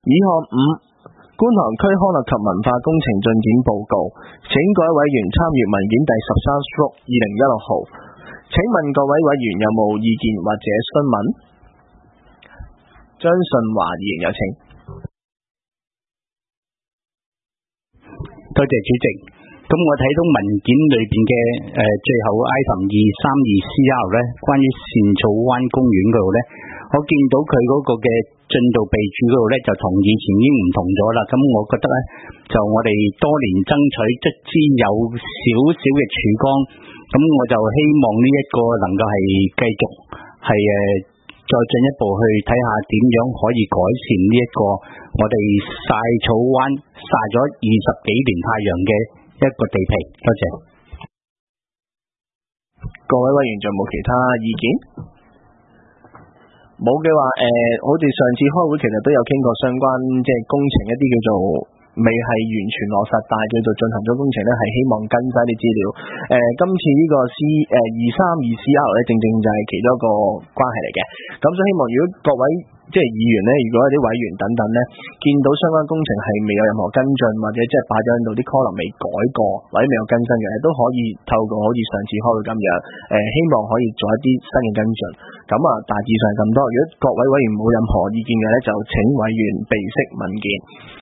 議項5，觀塘區康樂及文化工程進展報告，請各位委員參閱文件第13/2016號。請問各位委員有冇意見或者詢問？張順華議員有請。 多謝主席。咁我睇到文件裏邊嘅最後 item 232CR 咧，關於茜草灣公園嗰度咧，我見到佢嗰個嘅進度備註嗰度咧，就同以前已經唔同咗啦。咁我覺得咧，就我哋多年爭取，卒之有少少嘅曙光。咁我就希望呢一個能夠係繼續係再進一步去睇下點樣可以改善呢一個我哋曬草灣曬咗20幾年太陽嘅一個地皮。多謝。 各位委員仲有冇其他意見？冇嘅話，我哋上次開會其實都有傾過相關即係工程一啲叫做未係完全落實，但係叫做進行咗工程咧，係希望跟晒啲資料。今次呢個 232CR 咧，正正就係其中一個關係嚟嘅。咁所以希望如果各位即係議員咧，如果有啲委員等等咧，見到相關工程係未有任何跟進，或者即係擺咗喺度啲 column 未改過，或者未有更新嘅，都可以透過好似上次開會咁樣，希望可以做一啲新嘅跟進。咁啊，大致上咁多。如果各位委員冇任何意見嘅咧，就請委員備悉文件。